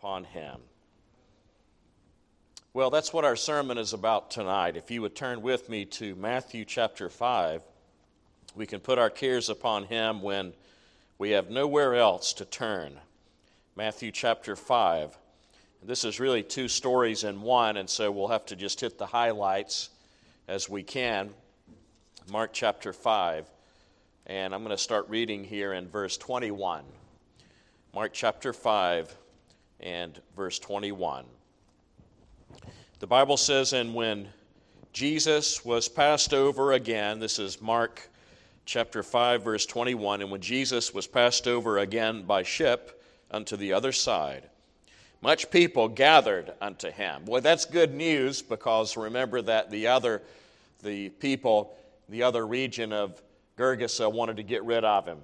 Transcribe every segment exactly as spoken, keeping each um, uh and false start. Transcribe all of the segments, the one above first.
upon him. Well, that's what our sermon is about tonight. If you would turn with me to Matthew chapter five, we can put our cares upon him when we have nowhere else to turn. Matthew chapter five. This is really two stories in one, and so we'll have to just hit the highlights as we can. Mark chapter five, and I'm going to start reading here in verse twenty-one. Mark chapter five and verse twenty-one. The Bible says, and when Jesus was passed over again, this is Mark chapter five, verse twenty-one, and when Jesus was passed over again by ship unto the other side, much people gathered unto him. Well, that's good news, because remember that the other, the people, the other region of Gergesa wanted to get rid of him.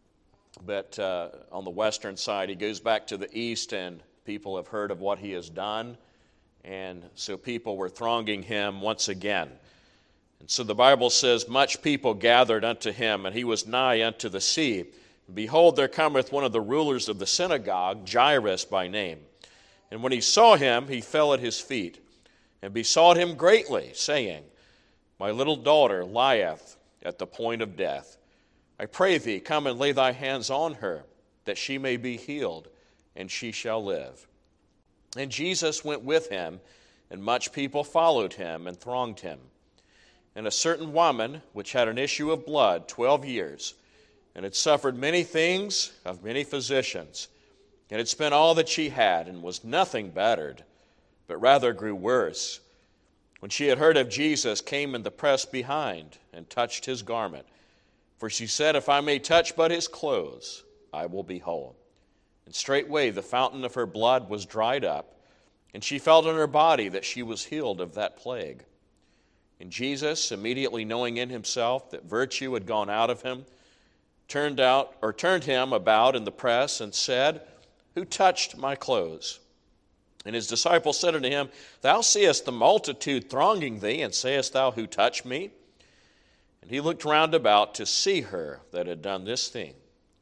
But uh, on the western side, he goes back to the east, and people have heard of what he has done. And so people were thronging him once again. And so the Bible says, much people gathered unto him, and he was nigh unto the sea. And behold, there cometh one of the rulers of the synagogue, Jairus by name. And when he saw him, he fell at his feet, and besought him greatly, saying, My little daughter lieth at the point of death. I pray thee, come and lay thy hands on her, that she may be healed, and she shall live. And Jesus went with him, and much people followed him and thronged him. And a certain woman, which had an issue of blood twelve years, and had suffered many things of many physicians, and had spent all that she had, and was nothing bettered, but rather grew worse, when she had heard of Jesus, came in the press behind, and touched his garment. For she said, If I may touch but his clothes, I will be whole. And straightway the fountain of her blood was dried up, and she felt in her body that she was healed of that plague. And Jesus, immediately knowing in himself that virtue had gone out of him, turned out or turned him about in the press, and said, Who touched my clothes? And his disciples said unto him, Thou seest the multitude thronging thee, and sayest thou, Who touched me? And he looked round about to see her that had done this thing.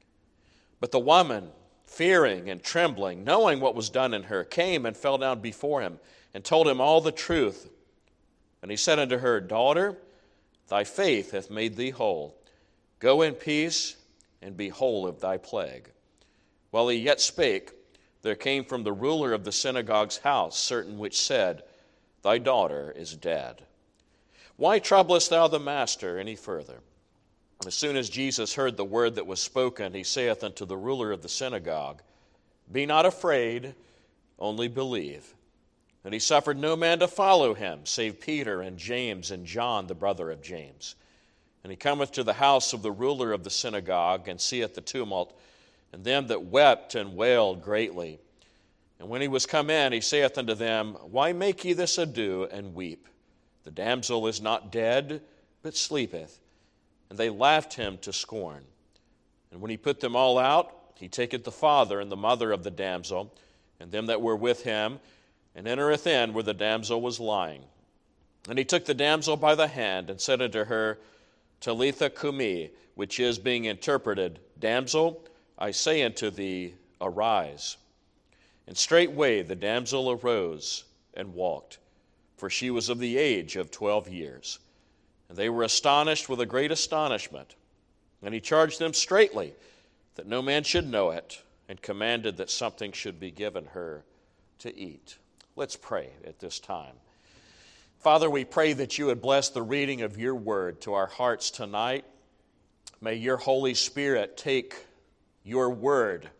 But the woman, fearing and trembling, knowing what was done in her, came and fell down before him, and told him all the truth. And he said unto her, Daughter, thy faith hath made thee whole. Go in peace, and be whole of thy plague. While he yet spake, there came from the ruler of the synagogue's house certain which said, Thy daughter is dead. Why troublest thou the master any further? As soon as Jesus heard the word that was spoken, he saith unto the ruler of the synagogue, Be not afraid, only believe. And he suffered no man to follow him, save Peter and James and John, the brother of James. And he cometh to the house of the ruler of the synagogue, and seeth the tumult, and them that wept and wailed greatly. And when he was come in, he saith unto them, Why make ye this ado, and weep? The damsel is not dead, but sleepeth. And they laughed him to scorn. And when he put them all out, he taketh the father and the mother of the damsel, and them that were with him, and entereth in where the damsel was lying. And he took the damsel by the hand, and said unto her, Talitha cumi, which is, being interpreted, Damsel, I say unto thee, arise. And straightway the damsel arose and walked, for she was of the age of twelve years. And they were astonished with a great astonishment. And he charged them straitly that no man should know it, and commanded that something should be given her to eat. Let's pray at this time. Father, we pray that you would bless the reading of your word to our hearts tonight. May your Holy Spirit take your word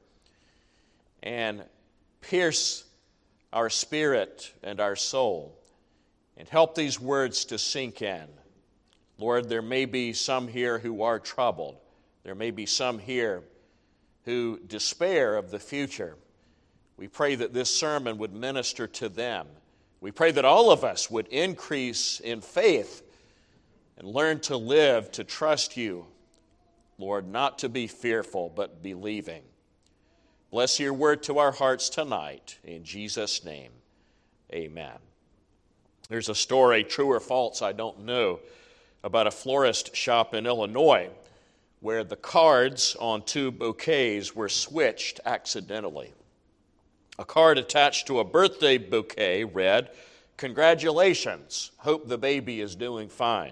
and pierce our spirit and our soul, and help these words to sink in. Lord, there may be some here who are troubled. There may be some here who despair of the future. We pray that this sermon would minister to them. We pray that all of us would increase in faith and learn to live, to trust you, Lord, not to be fearful, but believing. Bless your word to our hearts tonight. In Jesus' name, amen. There's a story, true or false, I don't know, about a florist shop in Illinois where the cards on two bouquets were switched accidentally. A card attached to a birthday bouquet read, "Congratulations, hope the baby is doing fine."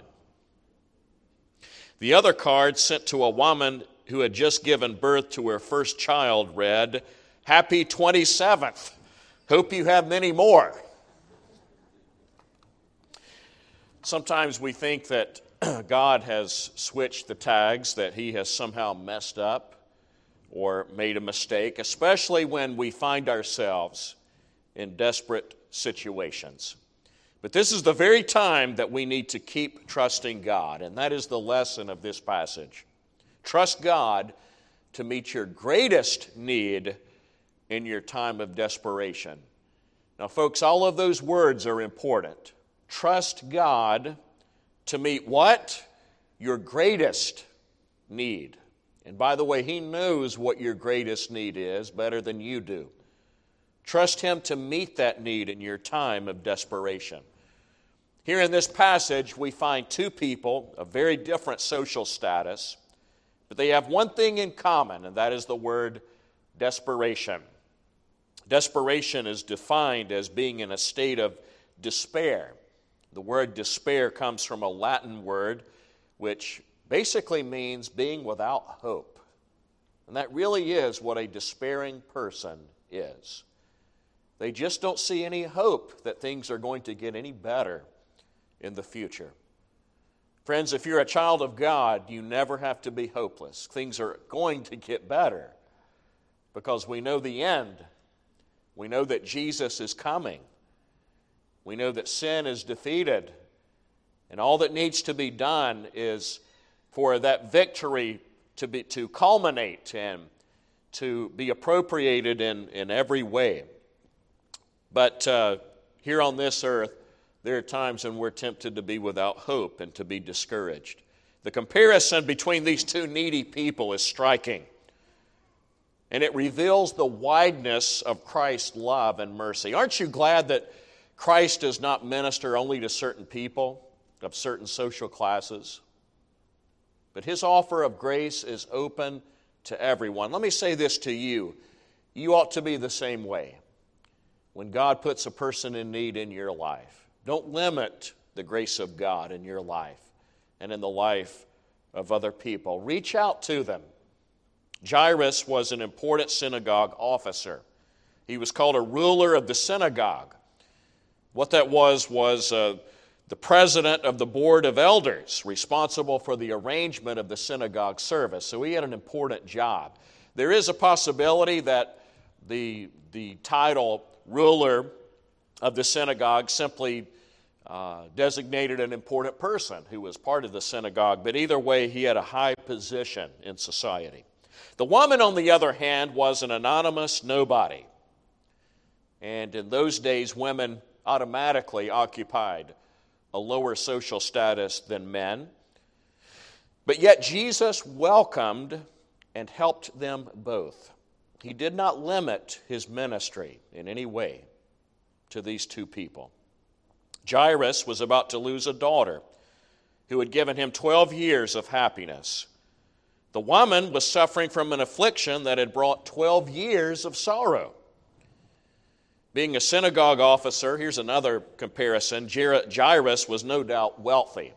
The other card sent to a woman who had just given birth to her first child read, "Happy twenty-seventh, hope you have many more." Sometimes we think that God has switched the tags, that he has somehow messed up or made a mistake, especially when we find ourselves in desperate situations. But this is the very time that we need to keep trusting God, and that is the lesson of this passage. Trust God to meet your greatest need in your time of desperation. Now, folks, all of those words are important. Trust God to meet what? Your greatest need. And by the way, he knows what your greatest need is better than you do. Trust him to meet that need in your time of desperation. Here in this passage, we find two people of very different social status, but they have one thing in common, and that is the word desperation. Desperation is defined as being in a state of despair. The word despair comes from a Latin word which basically means being without hope. And that really is what a despairing person is. They just don't see any hope that things are going to get any better in the future. Friends, if you're a child of God, you never have to be hopeless. Things are going to get better because we know the end. We know that Jesus is coming. We know that sin is defeated. And all that needs to be done is for that victory to be to culminate and to be appropriated in, in every way. But uh, here on this earth, there are times when we're tempted to be without hope and to be discouraged. The comparison between these two needy people is striking. And it reveals the wideness of Christ's love and mercy. Aren't you glad that Christ does not minister only to certain people of certain social classes? But his offer of grace is open to everyone. Let me say this to you. You ought to be the same way. When God puts a person in need in your life, don't limit the grace of God in your life and in the life of other people. Reach out to them. Jairus was an important synagogue officer. He was called a ruler of the synagogue. What that was was uh, the president of the board of elders, responsible for the arrangement of the synagogue service. So he had an important job. There is a possibility that the, the title ruler of the synagogue simply uh, designated an important person who was part of the synagogue, but either way, he had a high position in society. The woman, on the other hand, was an anonymous nobody. And in those days, women automatically occupied a lower social status than men. But yet Jesus welcomed and helped them both. He did not limit his ministry in any way to these two people. Jairus was about to lose a daughter who had given him twelve years of happiness. The woman was suffering from an affliction that had brought twelve years of sorrow. Being a synagogue officer, here's another comparison. Jairus was no doubt wealthy.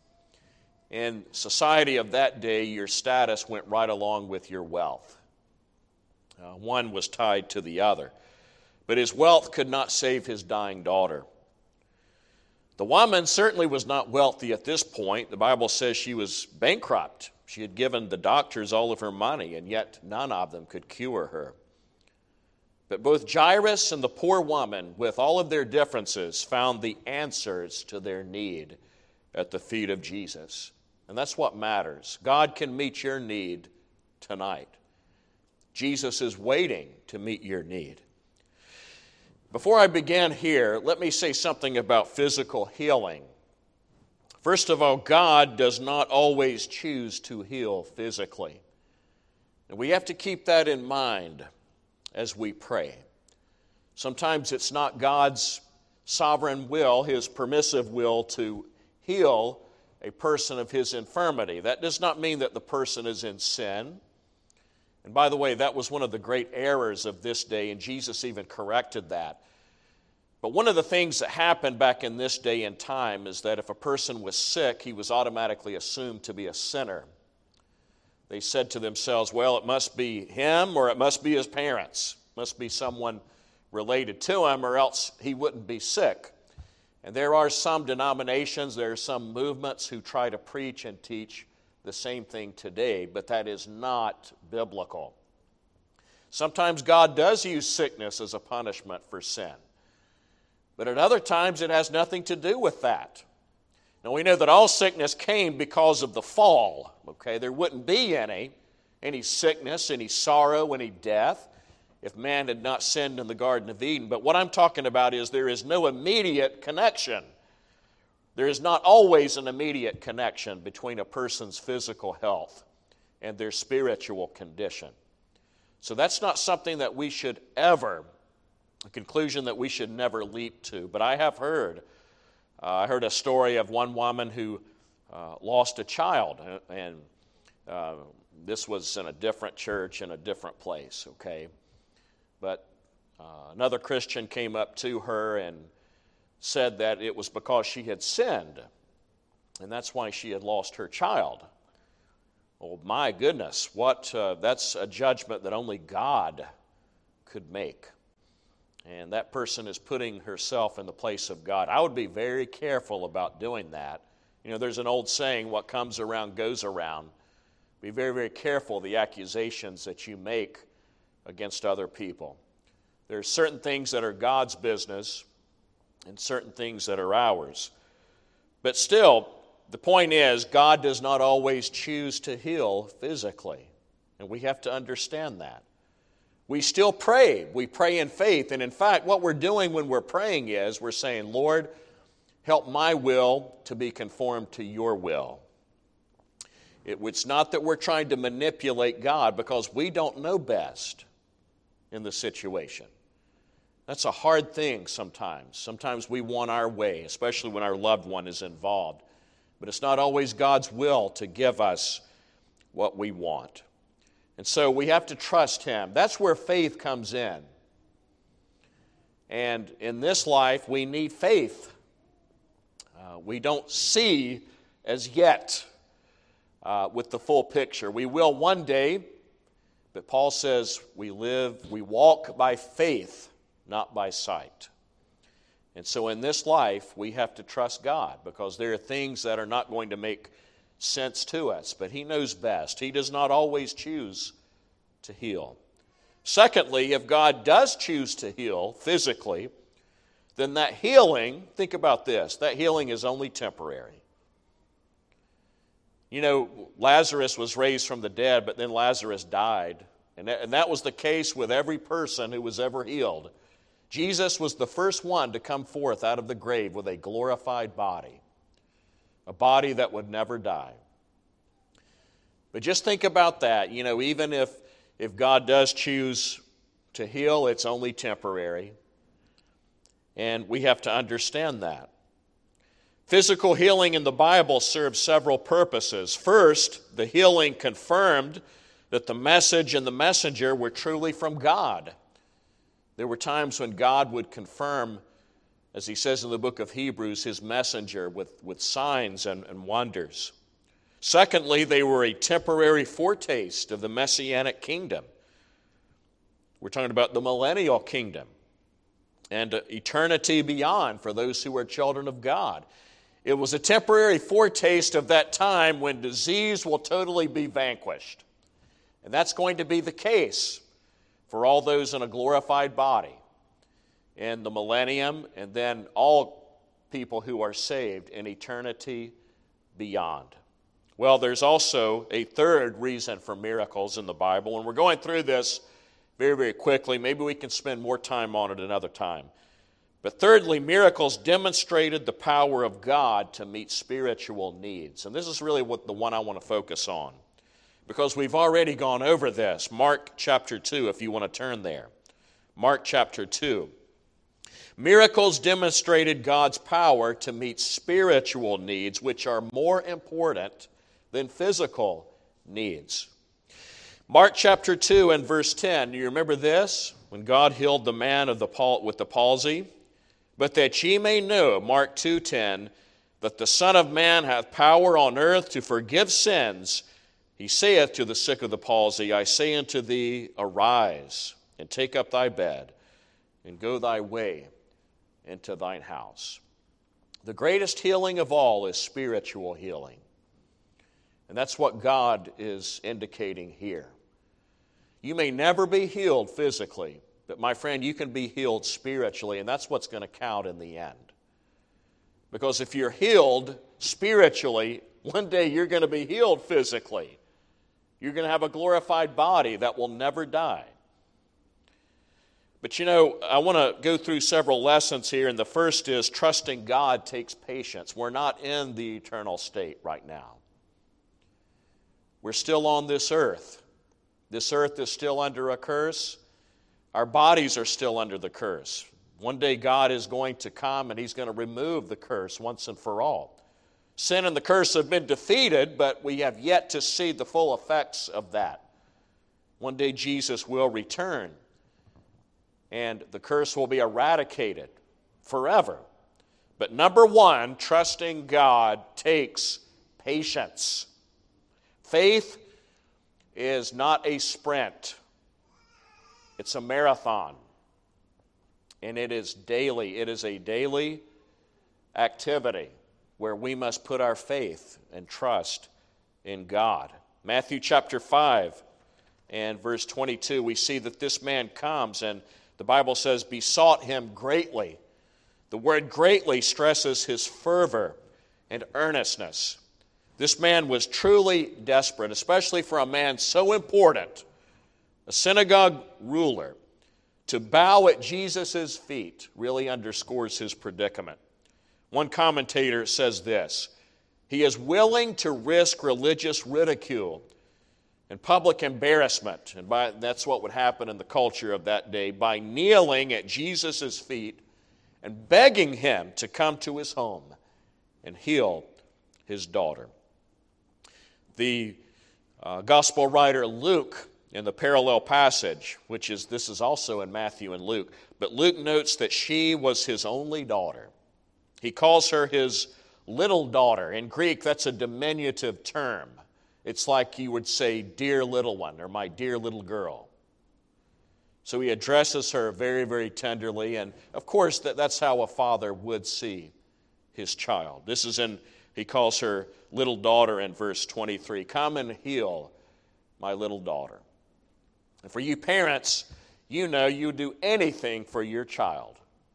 In society of that day, your status went right along with your wealth. Uh, one was tied to the other. But his wealth could not save his dying daughter. The woman certainly was not wealthy at this point. The Bible says she was bankrupt. She had given the doctors all of her money, and yet none of them could cure her. But both Jairus and the poor woman, with all of their differences, found the answers to their need at the feet of Jesus. And that's what matters. God can meet your need tonight. Jesus is waiting to meet your need. Before I begin here, let me say something about physical healing. First of all, God does not always choose to heal physically. And we have to keep that in mind as we pray. Sometimes it's not God's sovereign will, his permissive will, to heal a person of his infirmity. That does not mean that the person is in sin. And by the way, that was one of the great errors of this day, and Jesus even corrected that. But one of the things that happened back in this day and time is that if a person was sick, he was automatically assumed to be a sinner. They said to themselves, well, it must be him or it must be his parents. It must be someone related to him or else he wouldn't be sick. And there are some denominations, there are some movements who try to preach and teach the same thing today, but that is not biblical. Sometimes God does use sickness as a punishment for sin, but at other times it has nothing to do with that. Now we know that all sickness came because of the fall. Okay, there wouldn't be any, any sickness, any sorrow, any death if man had not sinned in the Garden of Eden. But what I'm talking about is there is no immediate connection. There is not always an immediate connection between a person's physical health and their spiritual condition. So that's not something that we should ever, a conclusion that we should never leap to. But I have heard, uh, I heard a story of one woman who uh, lost a child, and uh, this was in a different church in a different place, okay? But uh, another Christian came up to her and said that it was because she had sinned, and that's why she had lost her child. Oh my goodness, what uh, that's a judgment that only God could make. And that person is putting herself in the place of God. I would be very careful about doing that. You know, there's an old saying, what comes around goes around. Be very, very careful of the accusations that you make against other people. There are certain things that are God's business and certain things that are ours. But still, the point is, God does not always choose to heal physically. And we have to understand that. We still pray. We pray in faith. And in fact, what we're doing when we're praying is we're saying, Lord, help my will to be conformed to your will. It, it's not that we're trying to manipulate God because we don't know best in the situation. That's a hard thing sometimes. Sometimes we want our way, especially when our loved one is involved. But it's not always God's will to give us what we want. And so we have to trust Him. That's where faith comes in. And in this life, we need faith. Uh, we don't see as yet uh, with the full picture. We will one day, but Paul says we live, we walk by faith, not by sight. And so in this life, we have to trust God because there are things that are not going to make sense to us, but He knows best. He does not always choose to heal. Secondly, if God does choose to heal physically, then that healing, think about this, that healing is only temporary. You know, Lazarus was raised from the dead, but then Lazarus died. And that, and that was the case with every person who was ever healed. Jesus was the first one to come forth out of the grave with a glorified body, a body that would never die. But just think about that. You know, even if, if God does choose to heal, it's only temporary. And we have to understand that. Physical healing in the Bible serves several purposes. First, the healing confirmed that the message and the messenger were truly from God. There were times when God would confirm, as He says in the book of Hebrews, His messenger with, with signs and, and wonders. Secondly, they were a temporary foretaste of the Messianic kingdom. We're talking about the millennial kingdom and eternity beyond for those who are children of God. It was a temporary foretaste of that time when disease will totally be vanquished. And that's going to be the case for all those in a glorified body in the millennium, and then all people who are saved in eternity beyond. Well, there's also a third reason for miracles in the Bible, and we're going through this very, very quickly. Maybe we can spend more time on it another time. But thirdly, miracles demonstrated the power of God to meet spiritual needs. And this is really what the one I want to focus on, because we've already gone over this. Mark chapter two, if you want to turn there. Mark chapter two. Miracles demonstrated God's power to meet spiritual needs, which are more important than physical needs. Mark chapter two and verse ten. Do you remember this? When God healed the man of the pal- with the palsy. But that ye may know, Mark two ten, that the Son of Man hath power on earth to forgive sins, he saith to the sick of the palsy, I say unto thee, arise, and take up thy bed, and go thy way into thine house. The greatest healing of all is spiritual healing. And that's what God is indicating here. You may never be healed physically, but my friend, you can be healed spiritually, and that's what's going to count in the end. Because if you're healed spiritually, one day you're going to be healed physically. You're going to have a glorified body that will never die. But you know, I want to go through several lessons here, and the first is trusting God takes patience. We're not in the eternal state right now. We're still on this earth. This earth is still under a curse. Our bodies are still under the curse. One day God is going to come and He's going to remove the curse once and for all. Sin and the curse have been defeated, but we have yet to see the full effects of that. One day Jesus will return, and the curse will be eradicated forever. But number one, trusting God takes patience. Faith is not a sprint. It's a marathon. And it is daily. It is a daily activity where we must put our faith and trust in God. Matthew chapter five and verse twenty-two, we see that this man comes and the Bible says, besought him greatly. The word greatly stresses his fervor and earnestness. This man was truly desperate, especially for a man so important, a synagogue ruler. To bow at Jesus' feet really underscores his predicament. One commentator says this, he is willing to risk religious ridicule and public embarrassment, and by, that's what would happen in the culture of that day, by kneeling at Jesus' feet and begging him to come to his home and heal his daughter. The uh, gospel writer Luke, in the parallel passage, which is, this is also in Matthew and Luke, but Luke notes that she was his only daughter. He calls her his little daughter. In Greek, that's a diminutive term. It's like you would say, dear little one, or my dear little girl. So he addresses her very, very tenderly, and of course, that, that's how a father would see his child. This is in, he calls her little daughter in verse twenty-three. Come and heal my little daughter. And for you parents, you know you do anything for your child.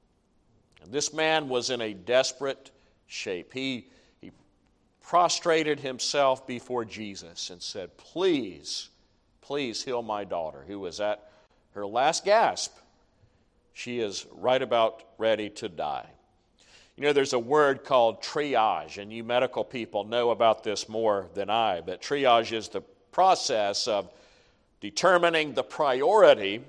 And this man was in a desperate shape. He, he prostrated himself before Jesus and said, please, please heal my daughter, who was at her last gasp. She is right about ready to die. You know, there's a word called triage, and you medical people know about this more than I, but triage is the process of determining the priority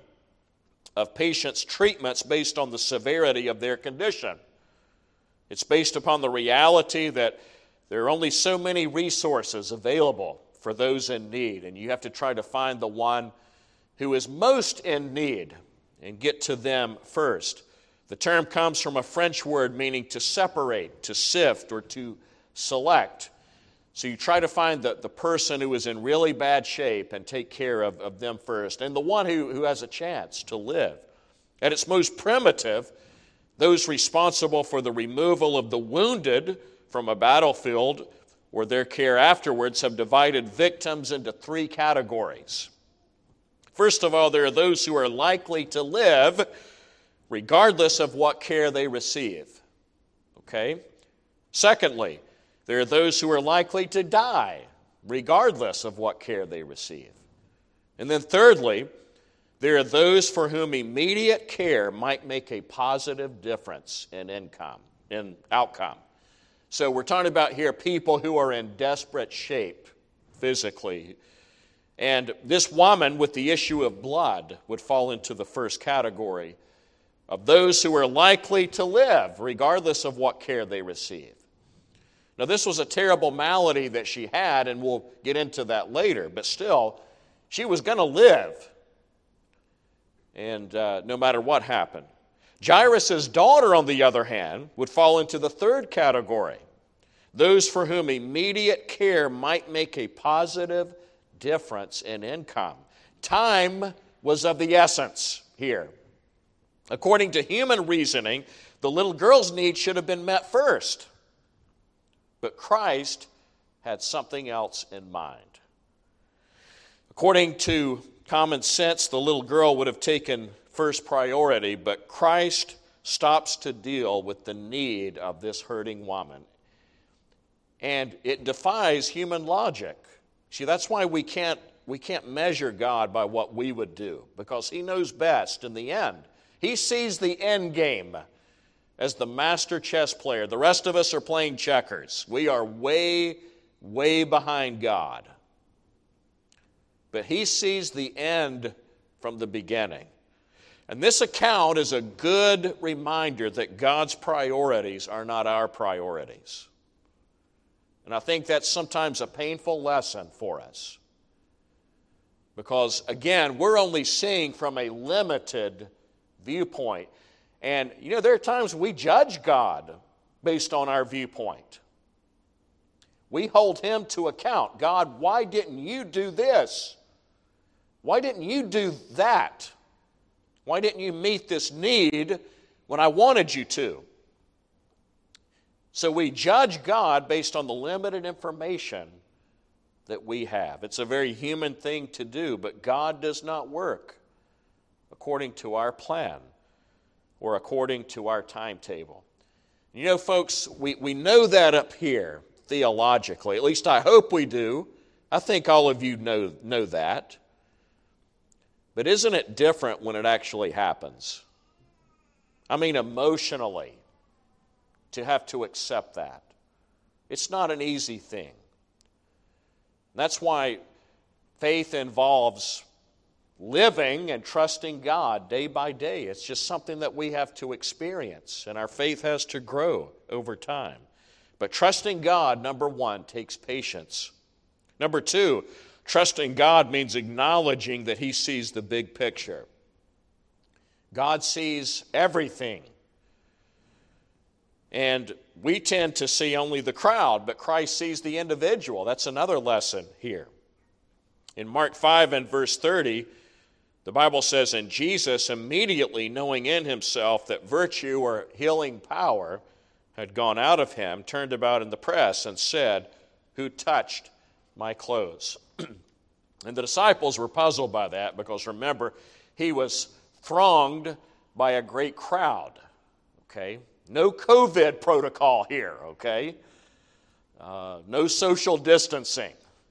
of patients' treatments based on the severity of their condition. It's based upon the reality that there are only so many resources available for those in need, and you have to try to find the one who is most in need and get to them first. The term comes from a French word meaning to separate, to sift, or to select. So you try to find the, the person who is in really bad shape and take care of, of them first, and the one who, who has a chance to live. At its most primitive, those responsible for the removal of the wounded from a battlefield or their care afterwards have divided victims into three categories. First of all, there are those who are likely to live regardless of what care they receive. Okay? Secondly, there are those who are likely to die regardless of what care they receive. And then thirdly, there are those for whom immediate care might make a positive difference in income, in outcome. So we're talking about here people who are in desperate shape physically. And this woman with the issue of blood would fall into the first category of those who are likely to live regardless of what care they receive. Now, this was a terrible malady that she had, and we'll get into that later, but still, She was going to live, and uh, no matter what happened. Jairus' daughter, on the other hand, would fall into the third category, those for whom immediate care might make a positive difference in income. Time was of the essence here. According to human reasoning, the little girl's need should have been met first. But Christ had something else in mind. According to common sense, the little girl would have taken first priority, but Christ stops to deal with the need of this hurting woman. And it defies human logic. See, that's why we can't, we can't measure God by what we would do, because He knows best in the end. He sees the end game as the master chess player. The rest of us are playing checkers. We are way, way behind God. But He sees the end from the beginning. And this account is a good reminder that God's priorities are not our priorities. And I think that's sometimes a painful lesson for us. Because, again, we're only seeing from a limited viewpoint. And, you know, there are times we judge God based on our viewpoint. We hold Him to account. God, why didn't you do this? Why didn't you do that? Why didn't you meet this need when I wanted you to? So we judge God based on the limited information that we have. It's a very human thing to do, but God does not work according to our plan or according to our timetable. You know, folks, we, we know that up here theologically. At least I hope we do. I think all of you know, know that. But isn't it different when it actually happens? I mean, emotionally, to have to accept that. It's not an easy thing. That's why faith involves living and trusting God day by day. It's just something that we have to experience, and our faith has to grow over time. But trusting God, number one, takes patience. Number two, trusting God means acknowledging that He sees the big picture. God sees everything. And we tend to see only the crowd, but Christ sees the individual. That's another lesson here. In Mark five and verse thirty, the Bible says, "And Jesus, immediately knowing in Himself that virtue or healing power had gone out of Him, turned about in the press and said, 'Who touched my clothes?'" And the disciples were puzzled by that because, remember, He was thronged by a great crowd, okay? No COVID protocol here, okay? Uh, no social distancing.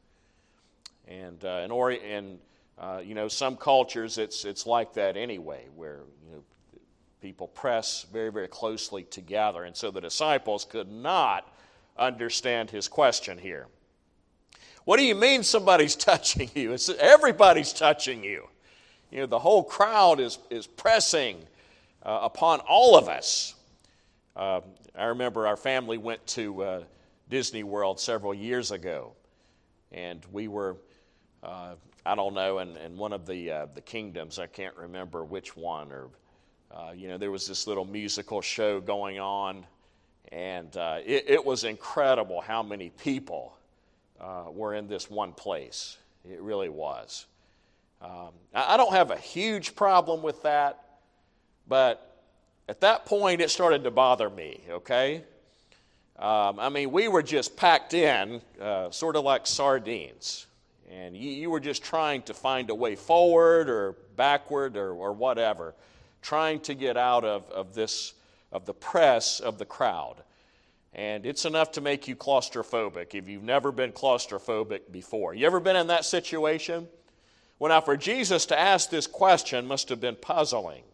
And uh, in, or, in uh, you know, some cultures, it's it's like that anyway, where you know people press very, very closely together. And so the disciples could not understand His question here. What do you mean somebody's touching you? It's, everybody's touching you. You know, the whole crowd is, is pressing uh, upon all of us. Uh, I remember our family went to uh, Disney World several years ago, and we were, uh, I don't know, in, in one of the uh, the kingdoms, I can't remember which one, or, uh, you know, there was this little musical show going on, and uh, it, it was incredible how many people uh, were in this one place. It really was. Um, I, I don't have a huge problem with that, but at that point, it started to bother me, okay? Um, I mean, we were just packed in, uh, sort of like sardines. And you, you were just trying to find a way forward or backward or, or whatever, trying to get out of, of this, of the press of the crowd. And it's enough to make you claustrophobic if you've never been claustrophobic before. You ever been in that situation? Well, now, for Jesus to ask this question must have been puzzling.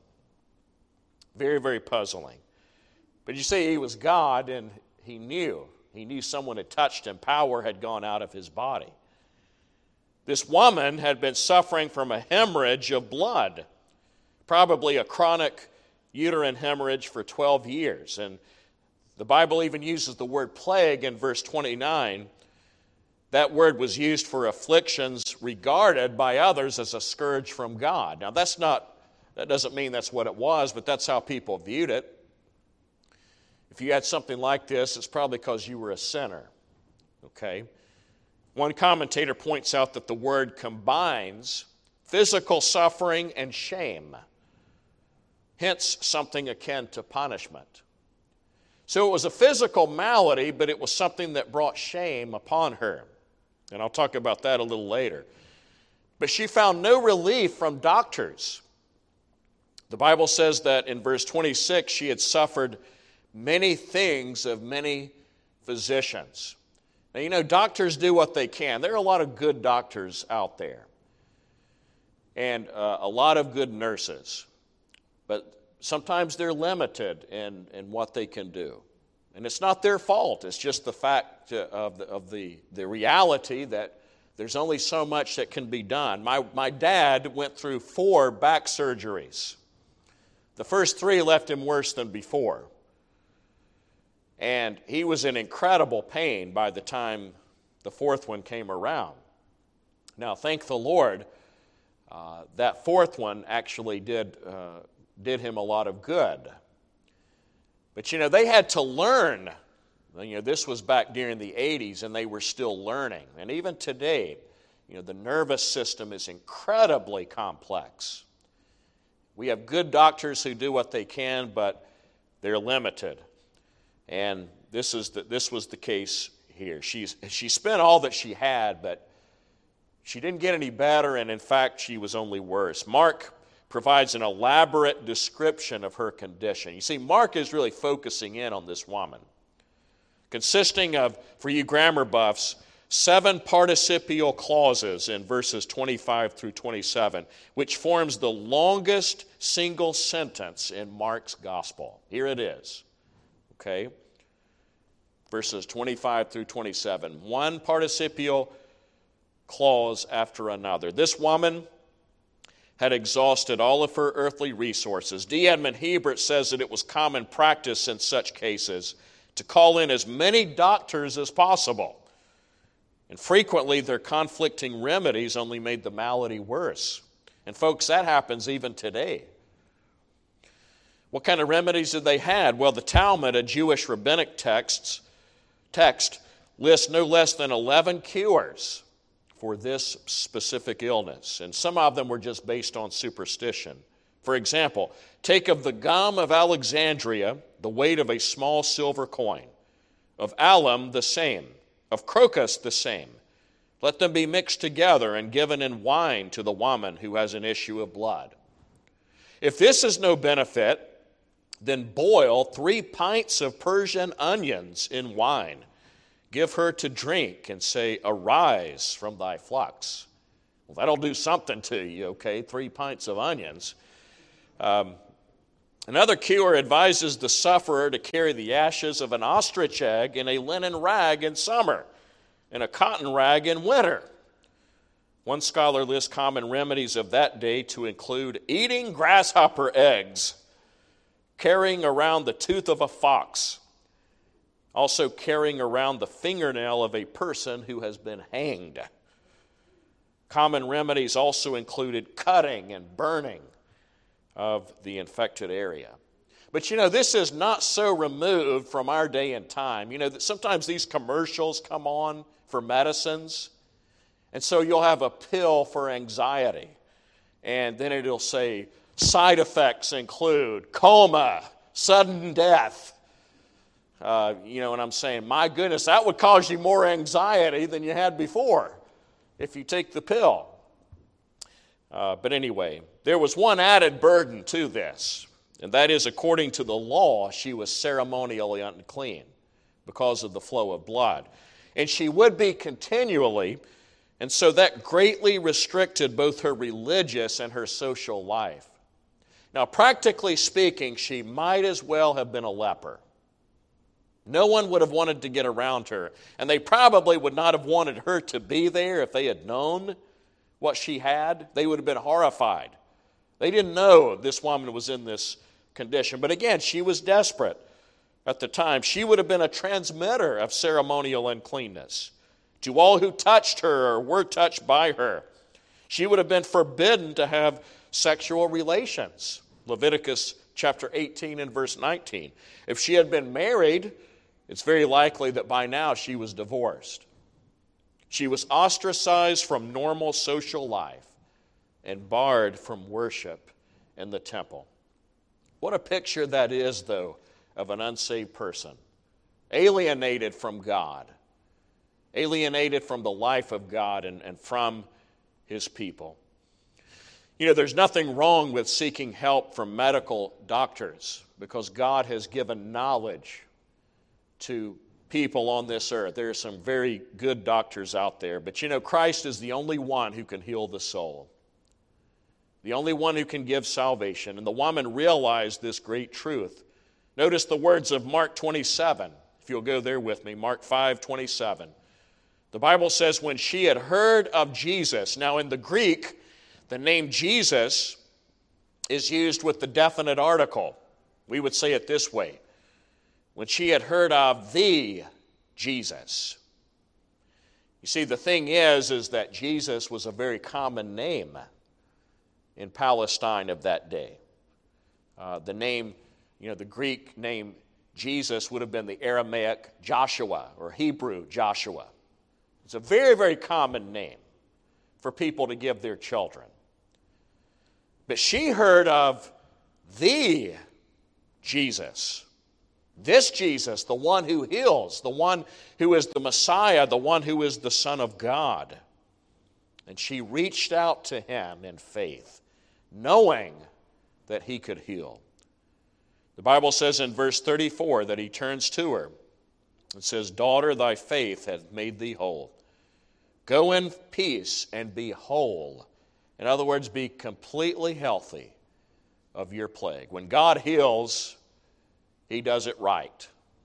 Very, very puzzling. But you see, He was God, and He knew. He knew someone had touched Him. Power had gone out of His body. This woman had been suffering from a hemorrhage of blood, probably a chronic uterine hemorrhage for twelve years. And the Bible even uses the word plague in verse twenty-nine. That word was used for afflictions regarded by others as a scourge from God. Now, that's not, that doesn't mean that's what it was, but that's how people viewed it. If you had something like this, it's probably because you were a sinner. Okay? One commentator points out that the word combines physical suffering and shame, hence something akin to punishment. So it was a physical malady, but it was something that brought shame upon her. And I'll talk about that a little later. But she found no relief from doctors. The Bible says that in verse twenty-six, she had suffered many things of many physicians. Now, you know, doctors do what they can. There are a lot of good doctors out there, and uh, a lot of good nurses. But sometimes they're limited in, in what they can do. And it's not their fault. It's just the fact of the, of the, the reality that there's only so much that can be done. My, my dad went through four back surgeries. The first three left him worse than before. And he was in incredible pain by the time the fourth one came around. Now, thank the Lord, uh, that fourth one actually did, uh, did him a lot of good. But, you know, they had to learn. You know, this was back during the eighties, and they were still learning. And even today, you know, the nervous system is incredibly complex. We have good doctors who do what they can, but they're limited. And this is the, this was the case here. She's, she spent all that she had, but she didn't get any better, and in fact, she was only worse. Mark provides an elaborate description of her condition. You see, Mark is really focusing in on this woman, consisting of, for you grammar buffs, seven participial clauses in verses twenty-five through twenty-seven, which forms the longest single sentence in Mark's gospel. Here it is, okay? Verses twenty-five through twenty-seven, one participial clause after another. This woman had exhausted all of her earthly resources. D. Edmond Hebert says that it was common practice in such cases to call in as many doctors as possible. And frequently their conflicting remedies only made the malady worse. And folks, that happens even today. What kind of remedies did they have? Well, the Talmud, a Jewish rabbinic text, text lists no less than eleven cures for this specific illness. And some of them were just based on superstition. For example, take of the gum of Alexandria the weight of a small silver coin, of alum the same, of crocus the same. Let them be mixed together and given in wine to the woman who has an issue of blood. If this is no benefit, then boil three pints of Persian onions in wine. Give her to drink and say, arise from thy flux. Well, that'll do something to you, okay? Three pints of onions. Um, another cure advises the sufferer to carry the ashes of an ostrich egg in a linen rag in summer and a cotton rag in winter. One scholar lists common remedies of that day to include eating grasshopper eggs, carrying around the tooth of a fox, also carrying around the fingernail of a person who has been hanged. Common remedies also included cutting and burning of the infected area. But you know, this is not so removed from our day and time. You know, that sometimes these commercials come on for medicines, and so you'll have a pill for anxiety, and then it'll say side effects include coma, sudden death. Uh, you know, and I'm saying, my goodness, that would cause you more anxiety than you had before if you take the pill. Uh, but anyway, there was one added burden to this, and that is, according to the law, she was ceremonially unclean because of the flow of blood. And she would be continually, and so that greatly restricted both her religious and her social life. Now, practically speaking, she might as well have been a leper. No one would have wanted to get around her, and they probably would not have wanted her to be there if they had known what she had. They would have been horrified. They didn't know this woman was in this condition. But again, she was desperate at the time. She would have been a transmitter of ceremonial uncleanness. to all who touched her or were touched by her. She would have been forbidden to have sexual relations. Leviticus chapter eighteen and verse nineteen. If she had been married, it's very likely that by now she was divorced. She was ostracized from normal social life and barred from worship in the temple. What a picture that is, though, of an unsaved person. Alienated from God. Alienated from the life of God and, and from His people. You know, there's nothing wrong with seeking help from medical doctors because God has given knowledge to people on this earth. There are some very good doctors out there, but you know, Christ is the only one who can heal the soul. The only one who can give salvation. And the woman realized this great truth. Notice the words of Mark twenty-seven, if you'll go there with me, Mark five twenty-seven. The Bible says, when she had heard of Jesus, now in the Greek, the name Jesus is used with the definite article. We would say it this way. When she had heard of the Jesus. You see, the thing is, is that Jesus was a very common name in Palestine of that day. Uh, the name, you know, the Greek name Jesus would have been the Aramaic Joshua or Hebrew Joshua. It's a very, very common name for people to give their children. But she heard of the Jesus. This Jesus, the one who heals, the one who is the Messiah, the one who is the Son of God. And she reached out to Him in faith, knowing that He could heal. The Bible says in verse thirty-four that He turns to her and says, "Daughter, thy faith hath made thee whole. Go in peace and be whole." In other words, be completely healthy of your plague. When God heals, He does it right.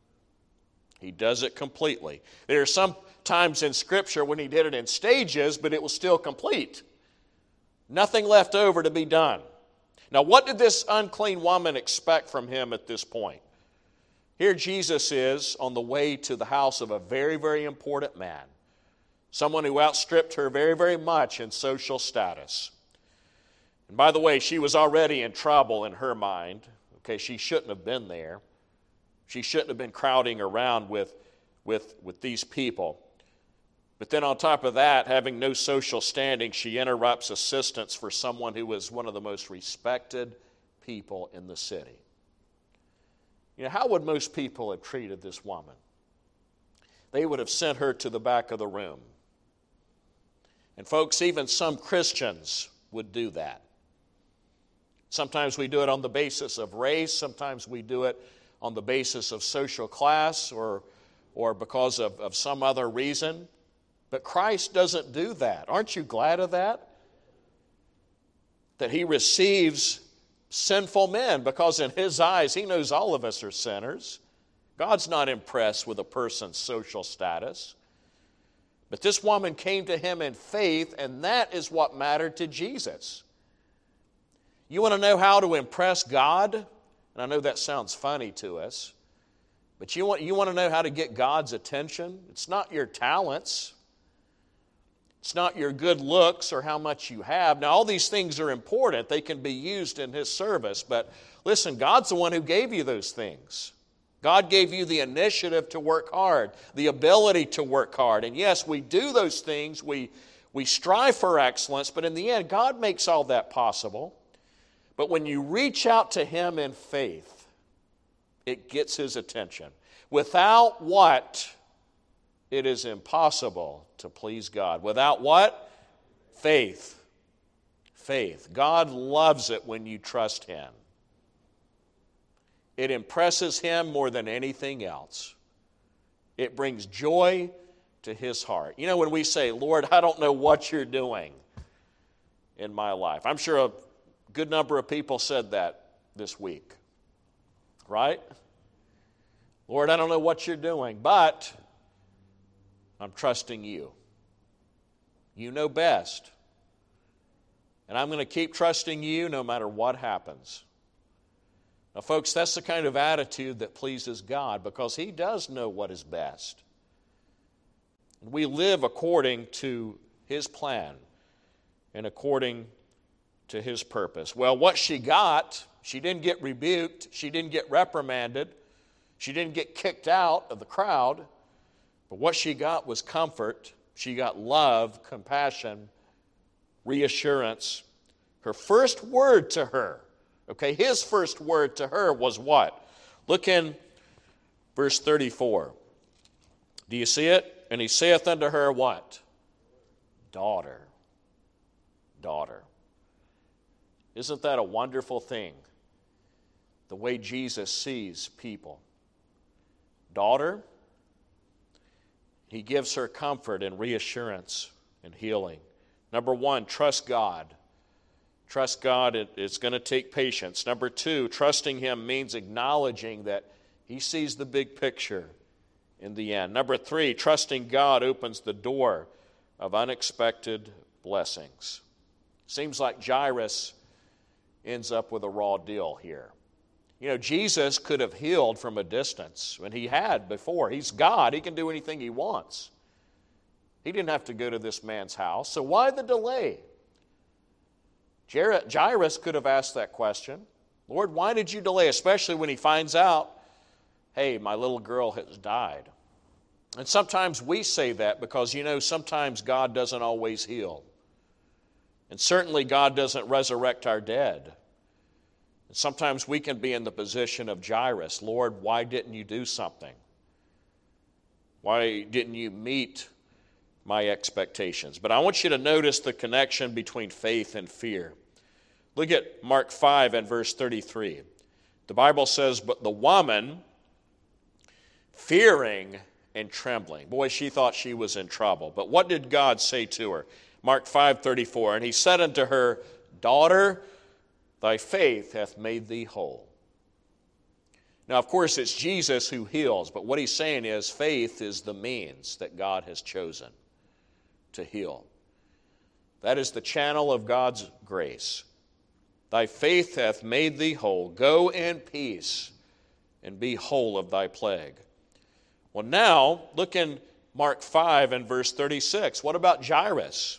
He does it completely. There are some times in Scripture when He did it in stages, but it was still complete. Nothing left over to be done. Now, what did this unclean woman expect from Him at this point? Here Jesus is on the way to the house of a very, very important man. Someone who outstripped her very, very much in social status. And by the way, she was already in trouble in her mind. Okay, she shouldn't have been there. She shouldn't have been crowding around with, with, with these people. But then on top of that, having no social standing, she interrupts assistance for someone who was one of the most respected people in the city. You know, how would most people have treated this woman? They would have sent her to the back of the room. And folks, even some Christians would do that. Sometimes we do it on the basis of race. Sometimes we do it on the basis of social class or, or because of, of some other reason. But Christ doesn't do that. Aren't you glad of that? That He receives sinful men because in His eyes, He knows all of us are sinners. God's not impressed with a person's social status. But this woman came to Him in faith, and that is what mattered to Jesus. You want to know how to impress God? And I know that sounds funny to us, but you want, you want to know how to get God's attention? It's not your talents. It's not your good looks or how much you have. Now, all these things are important. They can be used in His service. But listen, God's the one who gave you those things. God gave you the initiative to work hard, the ability to work hard. And yes, we do those things. We, we strive for excellence. But in the end, God makes all that possible. But when you reach out to Him in faith, it gets His attention. Without what? It is impossible to please God. Without what? Faith. Faith. God loves it when you trust Him. It impresses Him more than anything else. It brings joy to His heart. You know, when we say, Lord, I don't know what You're doing in my life. I'm sure a good number of people said that this week. Right? Lord, I don't know what You're doing, but I'm trusting You. You know best. And I'm going to keep trusting You no matter what happens. Now, folks, that's the kind of attitude that pleases God because He does know what is best. We live according to His plan and according to His purpose. Well, what she got, she didn't get rebuked, she didn't get reprimanded, she didn't get kicked out of the crowd, but what she got was comfort. She got love, compassion, reassurance. Her first word to her, okay, his first word to her was what? Look in verse thirty-four. Do you see it? And he saith unto her what? Daughter. Daughter. Isn't that a wonderful thing? The way Jesus sees people. Daughter. He gives her comfort and reassurance and healing. Number one, trust God. Trust God, it, it's going to take patience. Number two, trusting Him means acknowledging that He sees the big picture in the end. Number three, trusting God opens the door of unexpected blessings. Seems like Jairus ends up with a raw deal here. You know, Jesus could have healed from a distance, and He had before. He's God. He can do anything He wants. He didn't have to go to this man's house, so why the delay? Jairus could have asked that question. Lord, why did you delay? Especially when he finds out, hey, my little girl has died. And sometimes we say that because, you know, sometimes God doesn't always heal. And certainly God doesn't resurrect our dead. And sometimes we can be in the position of Jairus. Lord, why didn't you do something? Why didn't you meet my expectations? But I want you to notice the connection between faith and fear. Look at Mark five and verse thirty-three. The Bible says, but the woman, fearing and trembling. Boy, she thought she was in trouble. But what did God say to her? Mark five thirty-four, and He said unto her, daughter, thy faith hath made thee whole. Now, of course, it's Jesus who heals, but what He's saying is faith is the means that God has chosen to heal. That is the channel of God's grace. Thy faith hath made thee whole. Go in peace and be whole of thy plague. Well, now, look in Mark five and verse thirty-six. What about Jairus?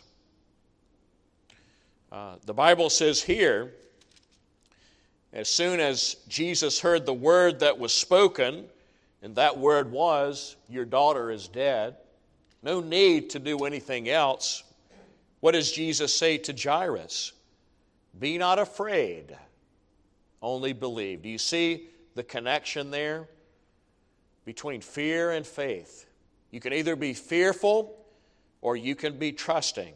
Uh, the Bible says here, as soon as Jesus heard the word that was spoken, and that word was, your daughter is dead, no need to do anything else. What does Jesus say to Jairus? Be not afraid, only believe. Do you see the connection there between fear and faith? You can either be fearful or you can be trusting.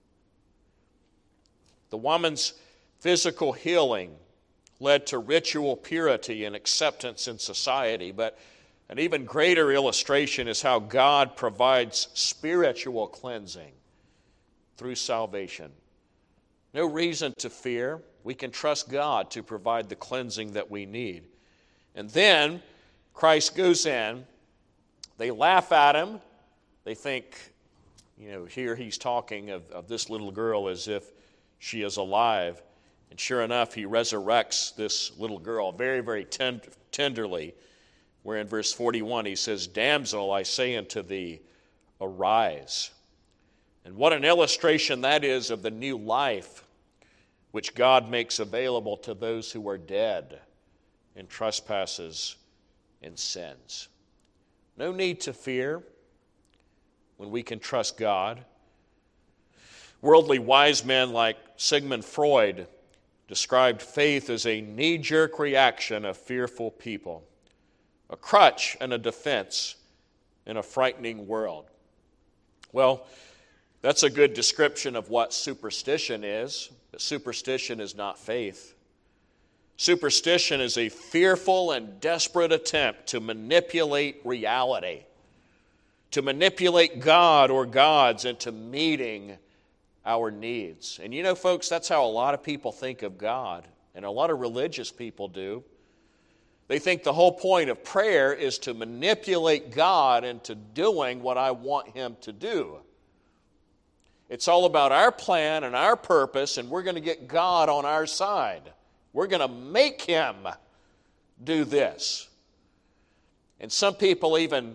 The woman's physical healing led to ritual purity and acceptance in society, but an even greater illustration is how God provides spiritual cleansing through salvation. No reason to fear. We can trust God to provide the cleansing that we need. And then Christ goes in. They laugh at Him. They think, you know, here He's talking of, of this little girl as if she is alive. And sure enough, He resurrects this little girl very, very tend- tenderly, where in verse forty-one He says, damsel, I say unto thee, arise. And what an illustration that is of the new life which God makes available to those who are dead in trespasses and sins. No need to fear when we can trust God. Worldly wise men like Sigmund Freud described faith as a knee-jerk reaction of fearful people, a crutch and a defense in a frightening world. Well, that's a good description of what superstition is, but superstition is not faith. Superstition is a fearful and desperate attempt to manipulate reality, to manipulate God or gods into meeting our needs. And you know, folks, that's how a lot of people think of God, and a lot of religious people do. They think the whole point of prayer is to manipulate God into doing what I want Him to do. It's all about our plan and our purpose, and we're going to get God on our side. We're going to make Him do this. And some people even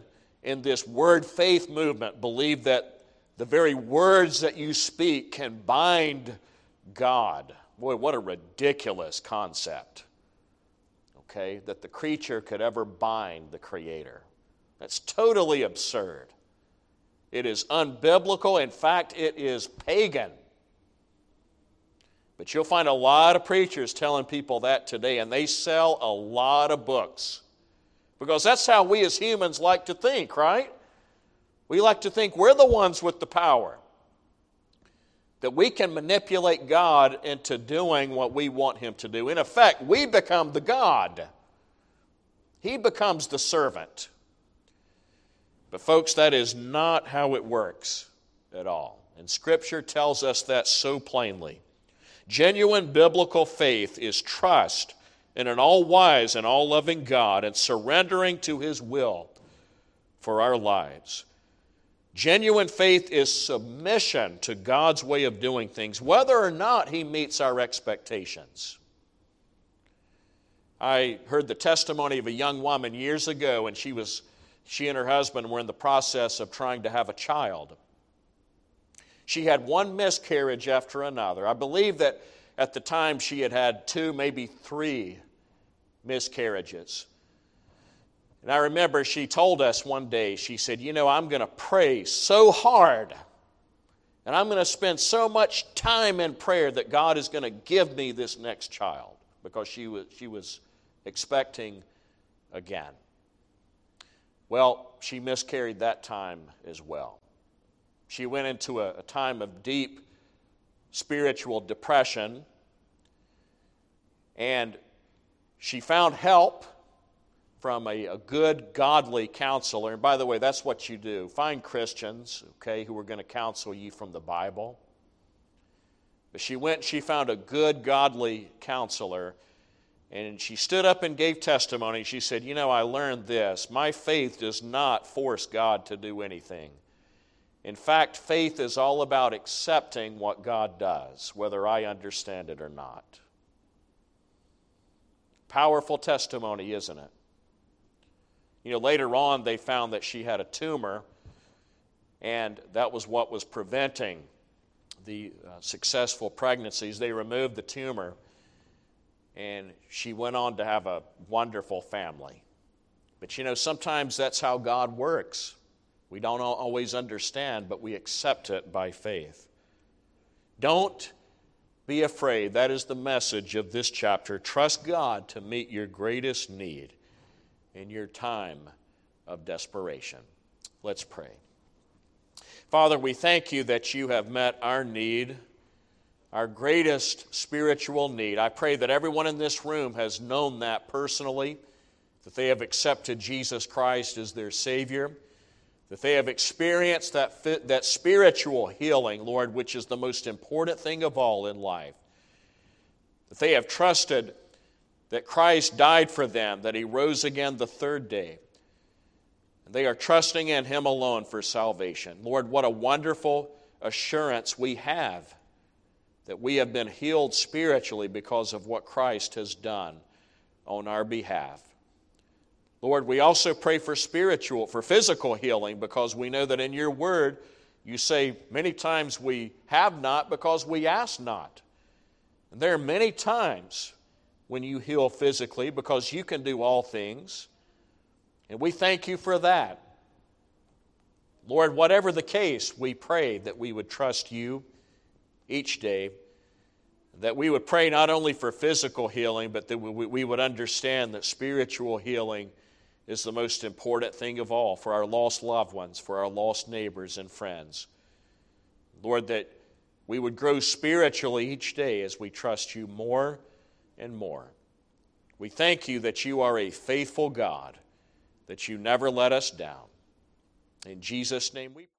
in this word faith movement believe that the very words that you speak can bind God. Boy, what a ridiculous concept. Okay, that the creature could ever bind the Creator. That's totally absurd. It is unbiblical. In fact, it is pagan. But you'll find a lot of preachers telling people that today, and they sell a lot of books. Because that's how we as humans like to think, right? We like to think we're the ones with the power. That we can manipulate God into doing what we want Him to do. In effect, we become the God. He becomes the servant. But folks, that is not how it works at all. And Scripture tells us that so plainly. Genuine biblical faith is trust in an all-wise and all-loving God and surrendering to His will for our lives. Genuine faith is submission to God's way of doing things, whether or not He meets our expectations. I heard the testimony of a young woman years ago, and she was, she and her husband were in the process of trying to have a child. She had one miscarriage after another. I believe that at the time she had had two, maybe three miscarriages. And I remember she told us one day, she said, you know, I'm going to pray so hard, and I'm going to spend so much time in prayer that God is going to give me this next child, because she was, she was expecting again. Well, she miscarried that time as well. She went into a, a time of deep spiritual depression, and she found help from a, a good, godly counselor. And by the way, that's what you do. Find Christians, okay, who are going to counsel you from the Bible. But she went and she found a good, godly counselor, and she stood up and gave testimony. She said, you know, I learned this. My faith does not force God to do anything. In fact, faith is all about accepting what God does, whether I understand it or not. Powerful testimony, isn't it? You know, later on they found that she had a tumor, and that was what was preventing the uh, successful pregnancies. They removed the tumor, and she went on to have a wonderful family. But you know, sometimes that's how God works. We don't always understand, but we accept it by faith. Don't be afraid. That is the message of this chapter. Trust God to meet your greatest need in your time of desperation. Let's pray. Father, we thank you that you have met our need, our greatest spiritual need. I pray that everyone in this room has known that personally, that they have accepted Jesus Christ as their Savior, that they have experienced that, that spiritual healing, Lord, which is the most important thing of all in life. That they have trusted that Christ died for them, that He rose again the third day. And they are trusting in Him alone for salvation. Lord, what a wonderful assurance we have that we have been healed spiritually because of what Christ has done on our behalf. Lord, we also pray for spiritual, for physical healing, because we know that in your word you say many times we have not because we ask not. And there are many times when you heal physically because you can do all things. And we thank you for that. Lord, whatever the case, we pray that we would trust you each day, that we would pray not only for physical healing, but that we would understand that spiritual healing is the most important thing of all for our lost loved ones, for our lost neighbors and friends. Lord, that we would grow spiritually each day as we trust you more and more. We thank you that you are a faithful God, that you never let us down. In Jesus' name we pray.